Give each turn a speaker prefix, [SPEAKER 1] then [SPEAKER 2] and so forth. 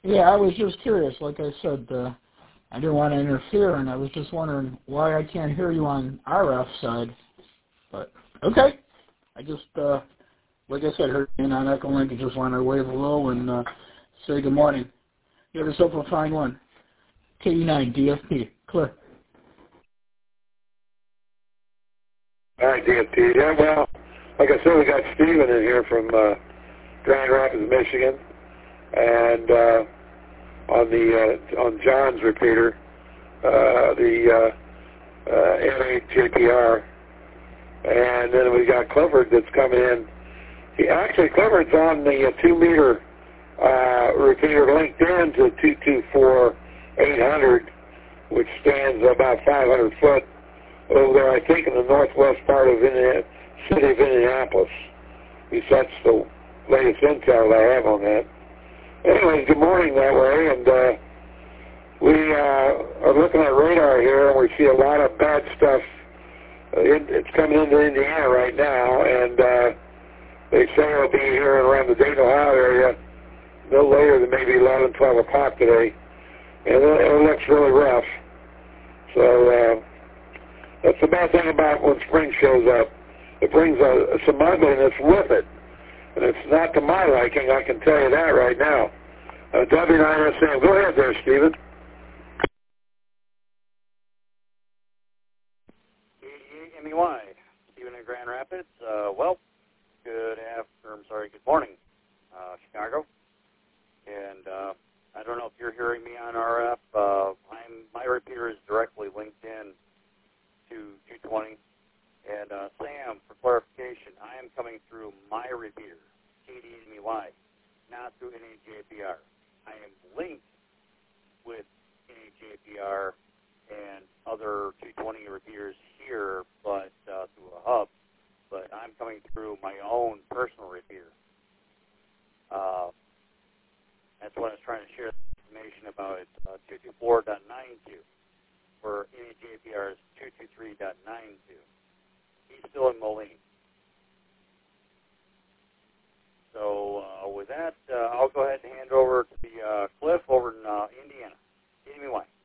[SPEAKER 1] Yeah, I was just curious. Like I said, I didn't want to interfere, and I was just wondering why I can't hear you on RF side. But, okay. I just, like I said, heard you on Echo Link and just wanted to wave hello and say good morning. You have yourself a fine one. KE9 DFP. Clear.
[SPEAKER 2] All right, DFP. Yeah, well, like I said, we got Steven in here from Grand Rapids, Michigan, and on John's repeater, the NHJPR, and then we got Clifford that's coming in. Clifford's on the 2-meter repeater linked in to 224-800, which stands about 500 foot over there, I think, in the northwest part of the city of Indianapolis. At least that's the latest intel I have on that. Anyways, good morning that way, and we are looking at radar here, and we see a lot of bad stuff. It's coming into Indiana right now, and they say it'll be here around the Dayton, Ohio area no later than maybe 11, 12 o'clock today, and it looks really rough. So that's the bad thing about when spring shows up. It brings some ugliness with it, and it's not to my liking, I can tell you that right now. W9SM, go ahead there, Stephen.
[SPEAKER 3] MEY, Stephen in Grand Rapids. Well, good morning, Chicago. And I don't know if you're hearing me on RF. My repeater is directly linked in to 220. And Sam, for clarification, I am coming through my repeater, KDMEY, not through NAJPR. I am linked with NAJPR and other 220 repeaters here, but through a hub. But I'm coming through my own personal repeater. That's what I was trying to share information about. It's 224.92, where NAJPR is 223.92. He's still in Moline. So with that, I'll go ahead and hand over to the Cliff over in Indiana. Indiana.